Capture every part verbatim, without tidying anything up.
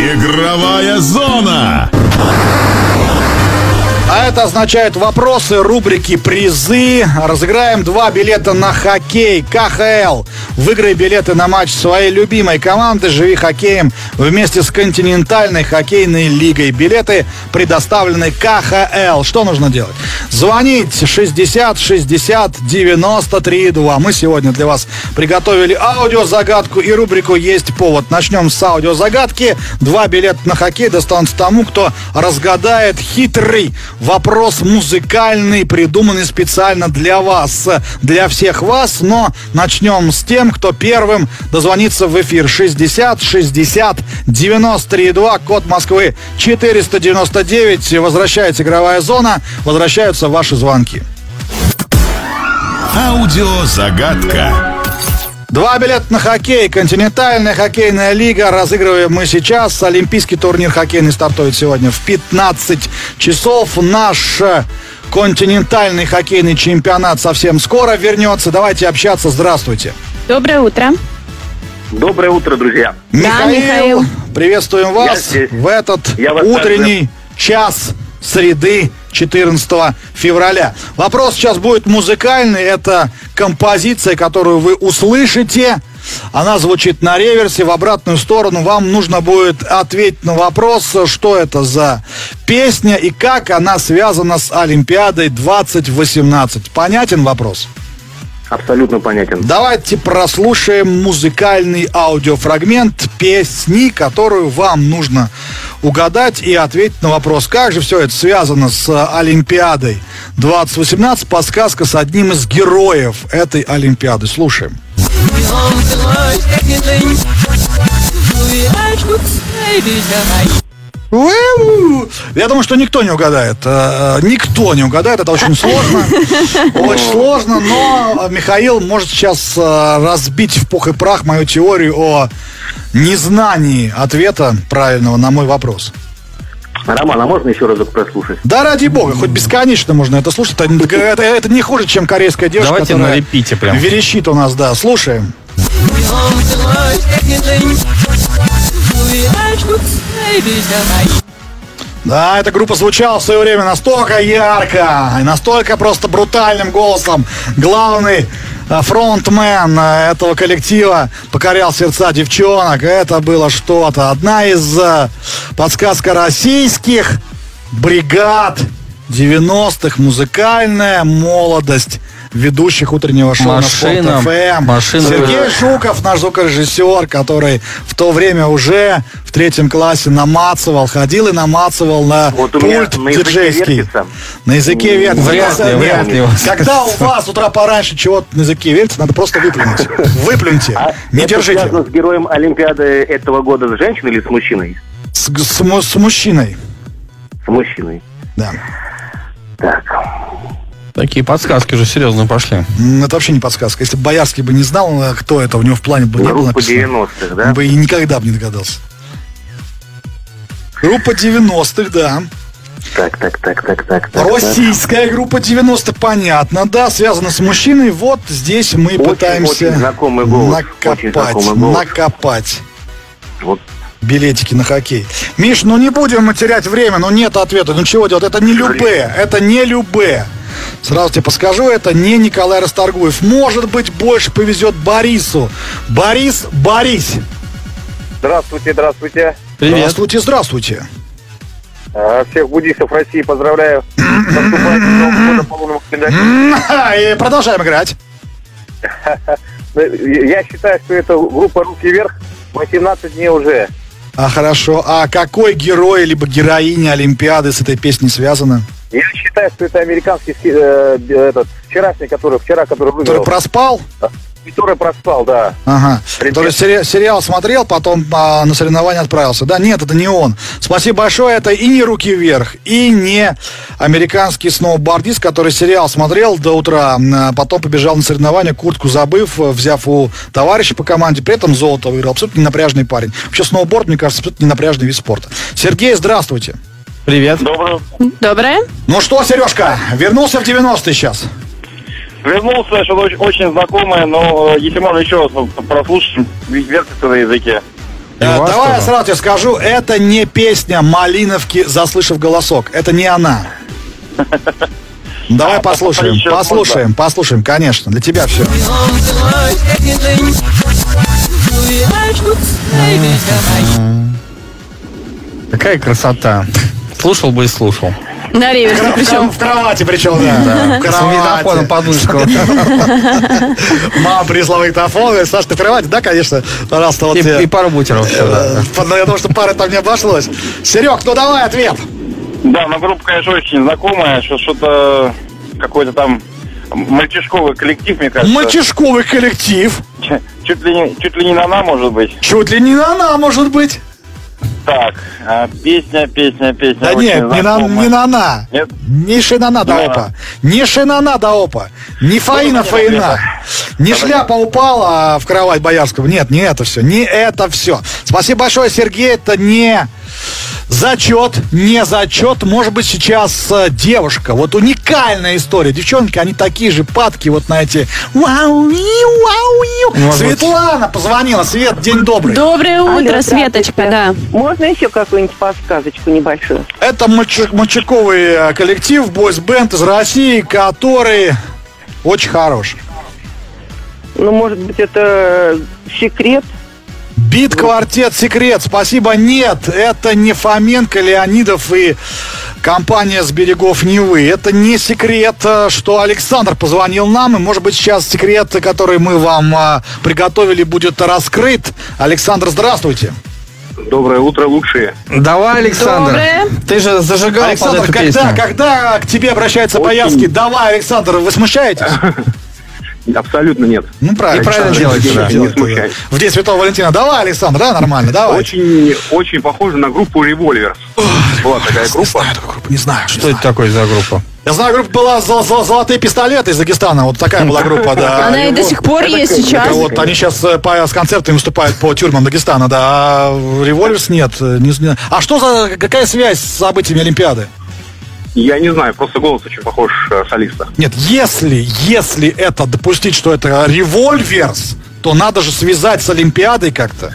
Игровая зона. А это означает вопросы рубрики «Призы». Разыграем два билета на хоккей ка ха эл. Выиграй билеты на матч своей любимой команды. Живи хоккеем вместе с континентальной хоккейной лигой. Билеты предоставлены ка ха эл. Что нужно делать? Звонить шестьдесят шестьдесят девяносто три два. Мы сегодня для вас приготовили аудиозагадку и рубрику «Есть повод». Начнем с аудиозагадки. Два билета на хоккей достанутся тому, кто разгадает хитрый вопрос музыкальный, придуманный специально для вас, для всех вас. Но начнем с тем, кто первым дозвонится в эфир. шестьдесят шестьдесят девяносто три два, код Москвы четыреста девяносто девять. Возвращается игровая зона, возвращаются ваши звонки. Аудиозагадка. Два билета на хоккей. Континентальная хоккейная лига. Разыгрываем мы сейчас. Олимпийский турнир хоккейный стартует сегодня в пятнадцать часов. Наш континентальный хоккейный чемпионат совсем скоро вернется. Давайте общаться. Здравствуйте. Доброе утро. Доброе утро, друзья. Михаил, Да, Михаил. приветствуем вас в этот утренний час среды четырнадцатого февраля. Вопрос сейчас будет музыкальный. Это композиция, которую вы услышите. Она звучит на реверсе, в обратную сторону. Вам нужно будет ответить на вопрос, что это за песня и как она связана с Олимпиадой двадцать восемнадцать. Понятен вопрос? Абсолютно понятен. Давайте прослушаем музыкальный аудиофрагмент песни, которую вам нужно угадать и ответить на вопрос, как же все это связано с Олимпиадой двадцать восемнадцать. Подсказка с одним из героев этой Олимпиады. Слушаем. Я думаю, что никто не угадает. Никто не угадает, это очень сложно. Очень сложно, но Михаил может сейчас разбить в пух и прах мою теорию о незнании ответа правильного на мой вопрос. Роман, а можно еще разок прослушать? Да, ради бога, хоть бесконечно можно это слушать. Это, это, это не хуже, чем корейская девушка, давайте которая на репите прям верещит у нас, да. Слушаем. Да, эта группа звучала в свое время настолько ярко и настолько просто брутальным голосом. Главный фронтмен этого коллектива покорял сердца девчонок. Это было что-то. Одна из подсказка российских бригад девяностых. Музыкальная молодость ведущих утреннего шоу машина, на Спорт эф эм. Машина. Сергей Жуков, наш звукорежиссер, который в то время уже в третьем классе намацывал, ходил и намацывал на вот пульт на диджейский. Вертится. На языке вертится. Вряд ли, вряд ли. Когда у вас с утра пораньше чего-то на языке вертится, надо просто выплюнуть. Выплюньте. А Не это держите. связано с героем Олимпиады этого года с женщиной или с мужчиной? С, с, с мужчиной. С мужчиной. Да. Так. Такие подсказки уже серьезно пошли. Это вообще не подсказка. Если бы Боярский бы не знал, кто это, у него в плане бы не было Группа написано, девяностых, да? он бы и никогда бы не догадался. Группа девяностых, да. Так, так, так, так, так, так. Российская группа девяностых, понятно, да, связана с мужчиной. Вот здесь мы Очень, пытаемся очень знакомый голос. Очень накопать, знакомый голос. накопать Вот. билетики на хоккей. Миш, ну не будем мы терять время, ну нет ответа, ну чего делать? Это не Любэ, это не Любэ. Сразу тебе подскажу, это не Николай Расторгуев. Может быть, больше повезет Борису. Борис, Борис. Здравствуйте, здравствуйте. Привет. Здравствуйте, здравствуйте. А, Всех буддистов России поздравляю. с наступающим Новым годом по лунному календарю. И продолжаем играть. Я считаю, что это группа «Руки вверх» восемнадцать дней уже. А хорошо. А какой герой либо героиня Олимпиады с этой песней связана? Я считаю, что это американский э, этот, вчерашний, который вчера, который выиграл. Который проспал? Который проспал, да. Ага. Привет. Который сери- сериал смотрел, потом а, на соревнования отправился. Да, нет, это не он. Спасибо большое. Это и не «Руки вверх», и не американский сноубордист, который сериал смотрел до утра, а потом побежал на соревнования, куртку забыв, взяв у товарища по команде, при этом золото выиграл. Абсолютно ненапряжный парень. Вообще сноуборд, мне кажется, абсолютно ненапряжный вид спорта. Сергей, здравствуйте. Привет. Доброе. Доброе. Ну что, Сережка, вернулся в девяностые сейчас? Вернулся, что-то очень, очень знакомое, но если можно еще раз прослушать, вертится на языке. Э, вас давай я тоже. сразу тебе скажу, это не песня Малиновки «Заслышав голосок». Это не она. Давай послушаем, еще послушаем, послушаем, конечно. Для тебя все. Какая красота. Слушал бы и слушал. На реверсе причем. В кровати причем, да. В С магнитофоном кровати. подушку. Мама принесла магнитофон, говорит: Саш, ты в кровати? Да, конечно. Пожалуйста, вот тебе. И, и пару бутеров еще, да. Э, Ну, я думаю, что пары там не обошлось. Серег, ну давай ответ. Да, но группа, конечно, очень знакомая. Что- Что-то какой-то там мальчишковый коллектив, мне кажется. Мальчишковый коллектив. Ч- Чуть ли не, чуть ли не на-на, может быть. Чуть ли не на она, может быть. Так, а, песня, песня, песня. Да очень нет, не на, знакомая. не на на. Нет? Не шинана да Да. опа. Не шинана да опа. Не фаина Ну, фаина. Не Давай. шляпа упала в кровать Боярского. Нет, не это все. Не это все. Спасибо большое, Сергей. Это не зачет, не зачет. Может быть, сейчас э, девушка. Вот уникальная история. Девчонки, они такие же падки вот на эти вау, виу, вау, виу. Может быть. Светлана позвонила. Свет, день добрый. Доброе утро, Алло, Светочка, здравствуйте. да. Можно еще какую-нибудь подсказочку небольшую? Это мальчи- мальчиковый э, коллектив, бойс-бенд из России, который очень хорош. Ну, может быть, это секрет? Бит-квартет «Секрет». Спасибо. Нет, это не Фоменко, Леонидов и компания с берегов Невы. Это не секрет, э, что Александр позвонил нам. И, может быть, сейчас секрет, который мы вам э, приготовили, будет раскрыт. Александр, здравствуйте. Доброе утро, лучшие. Давай, Александр. Доброе. Ты же зажигал под Александр, эту когда, песню. когда к тебе обращается Очень. Боярский, давай, Александр, вы смущаетесь? Абсолютно нет. Ну, правильно. И правильно Александр, делаете, да. делаете, Не да. смущаюсь. В день Святого Валентина. Давай, Александр, да, нормально, давай. Очень, очень похоже на группу Revolvers. Была такая Не группа. знаю такую группу, не знаю. Что это такое за группа? Я знаю, группа была «Зол- зол- «Золотые пистолеты» из Дагестана. Вот такая была группа, да. Она и до сих пор есть сейчас. Это вот они сейчас э, по, с концертами выступают по тюрьмам Дагестана, да. А Револьверс нет. э, не зна- а что за, какая связь с событиями Олимпиады? Я не знаю, просто голос очень похож э, солиста. Нет, если, если это допустить, что это Револьверс, то надо же связать с Олимпиадой как-то.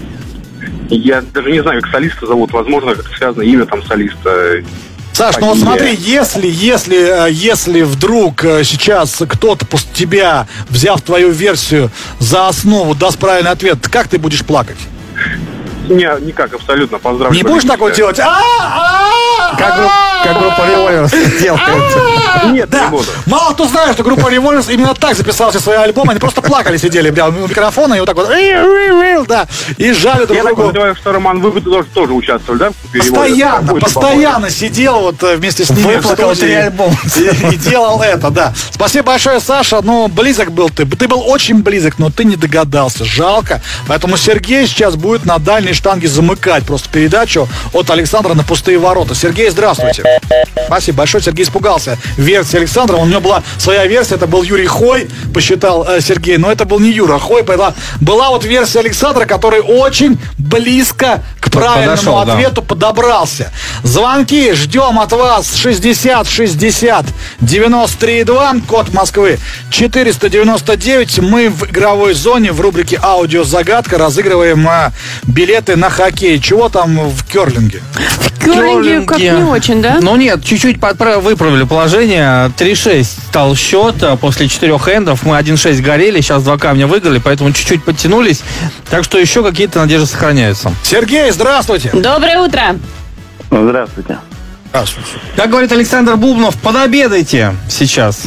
Я даже не знаю, как солиста зовут. Возможно, как связано имя там солиста. Саш, ну вот Фамилия. смотри, если, если, э, если вдруг э, сейчас кто-то после тебя, взяв твою версию за основу, даст правильный ответ, как ты будешь плакать? Не, никак, абсолютно. Поздравляю. Не будешь так вот делать? А, а, Как, гру- а, как группа Revolvers делает. Нет, Да, не буду. мало кто знает, что группа Revolvers именно так записала все свои альбомы. Они просто плакали, сидели бля, у микрофона и вот так вот, да, и жали друг Я так другу. подозреваю, что Роман, вы тоже, тоже участвовали, да? в группе Revolvers? Постоянно, Очень постоянно сидел вот э, вместе с ними в Выплакал студии три альбома. и, и делал это, да. Спасибо большое, Саша. Ну, близок был ты. Ты был очень близок, но ты не догадался. Жалко. Поэтому Сергей сейчас будет на дальней штанге замыкать просто передачу от Александра на пустые ворота. Сергей, здравствуйте. Спасибо большое. Сергей испугался версии Александра. У него была своя версия. Это был Юрий Хой, посчитал э, Сергей. Но это был не Юра Хой. Была, была вот версия Александра, который очень близко к правильному Подошел, да. ответу подобрался. Звонки ждем от вас. шестьдесят шестьдесят девяносто три два, код Москвы четыреста девяносто девять. Мы в игровой зоне в рубрике «Аудиозагадка» разыгрываем а, билеты на хоккей. Чего там в керлинге? В керлинге как не очень, да? Ну нет, чуть-чуть подправ- выправили положение. три шесть стал счет а, после четырех эндов. Мы один шесть горели, сейчас два камня выиграли, поэтому чуть-чуть подтянулись. Так что еще какие-то надежды сохраняются. Сергей, здравствуйте. Доброе утро. Здравствуйте. Здравствуйте. Как говорит Александр Бубнов, подобедайте сейчас.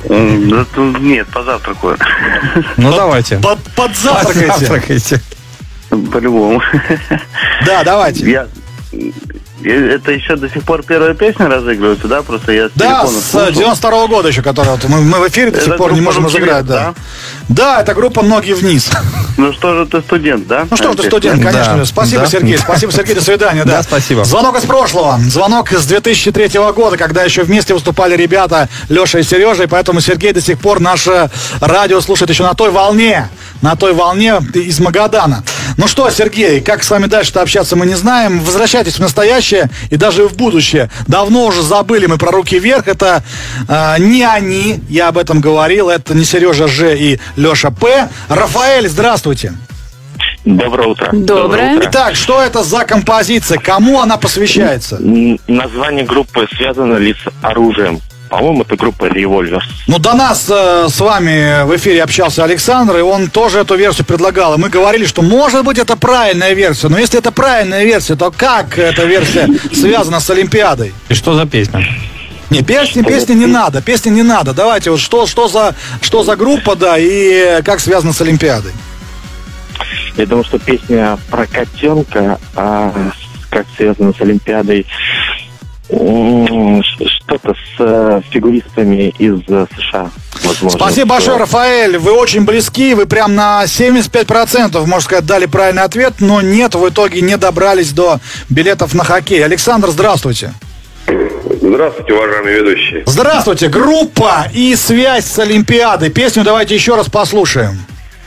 Нет, позавтракаю. Ну давайте. Под, подзавтракайте. Завтракайте. По-любому. Да, давайте. Я... Это еще до сих пор первая песня разыгрывается, да? Просто я с Да, телефона с слушал. девяносто второго года еще, которая вот мы, мы в эфире до Это сих пор не группа можем «Руки разыграть, вверх», да. Да, это группа «Ноги вниз». Ну что же ты студент, да? Ну что ж ты Песня. студент, конечно. Да, Спасибо, да. Сергей. Спасибо, Сергей. До свидания. Да, Да, спасибо. Звонок из прошлого. Звонок из две тысячи третьего года, когда еще вместе выступали ребята Леша и Сережа, и поэтому Сергей до сих пор наше радио слушает еще на той волне. На той волне из Магадана. Ну что, Сергей, как с вами дальше-то общаться, мы не знаем. Возвращайтесь в настоящее и даже в будущее. Давно уже забыли мы про «Руки вверх». Это э, не они, я об этом говорил. Это не Сережа Ж и Леша П. Рафаэль, здравствуйте. Доброе утро. Доброе. Итак, что это за композиция? Кому она посвящается? М, Название группы связано ли с оружием? По-моему, это группа Revolvers. Ну, до нас э, с вами в эфире общался Александр, и он тоже эту версию предлагал. И мы говорили, что может быть это правильная версия. Но если это правильная версия, то как эта версия связана с Олимпиадой? И что за песня? Не, песни, песни не надо, песни не надо. Давайте, вот что, что, за, что за группа, да, и как связано с Олимпиадой? Я думаю, что песня про котенка, а как связано с Олимпиадой, м, ш- что-то с э, фигуристами из э, США, возможно. Спасибо большое, Рафаэль. Вы очень близки, вы прям на семьдесят пять процентов, можно сказать, дали правильный ответ, но нет, в итоге не добрались до билетов на хоккей. Александр, здравствуйте. Здравствуйте, уважаемые ведущие. Здравствуйте, группа и связь с Олимпиадой. Песню давайте еще раз послушаем.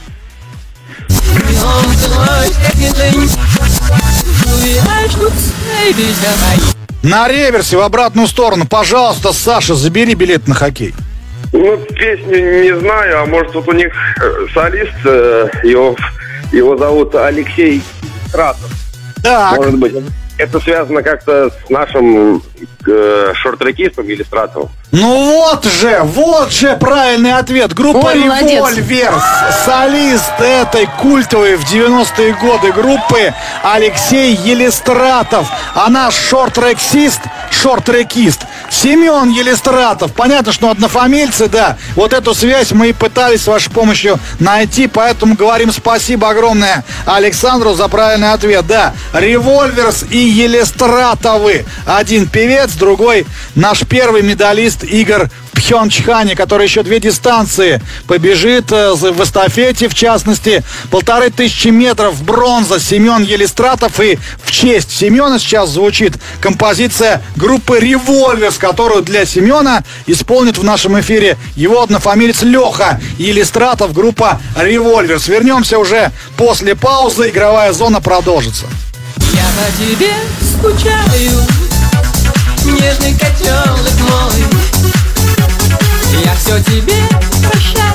На реверсе в обратную сторону, пожалуйста, Саша, забери билет на хоккей. Ну, песню не знаю, а может вот у них э, солист, э, его, его зовут Алексей Стратов. Так, Может быть, это связано как-то с нашим э, шорт-трекистом или Стратовым. ну вот же, вот же правильный ответ. Группа Ой, молодец. Revolvers, солист этой культовой в девяностые годы группы Алексей Елистратов. А наш шорт-трекист, шорт-трекист Семен Елистратов. Понятно, что однофамильцы, да. Вот эту связь мы и пытались с вашей помощью найти, поэтому говорим спасибо огромное Александру за правильный ответ. Да, Revolvers и Елистратовы. Один певец, другой наш первый медалист Игорь Пхенчхане, который еще две дистанции побежит э, в эстафете, в частности, полторы тысячи метров бронза Семен Елистратов. И в честь Семена сейчас звучит композиция группы Revolvers, которую для Семена исполнит в нашем эфире его однофамилец Леха Елистратов, группа Revolvers. Вернемся уже после паузы, игровая зона продолжится. Я по тебе скучаю, нежный котенок мой. Я все тебе прощаю.